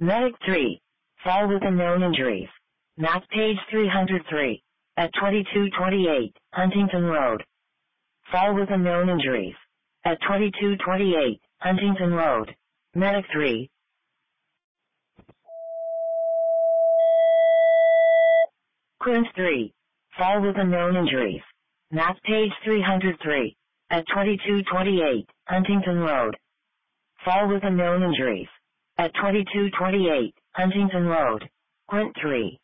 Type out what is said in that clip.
Medic 3. Fall with unknown injuries. Map page 303. At 2228, Huntington Road. Fall with unknown injuries. At 2228, Huntington Road. Medic 3. Quince 3. Fall with unknown injuries. Map page 303. At 2228, Huntington Road. Fall with unknown injuries. At 2228, Huntington Road. Quint 3.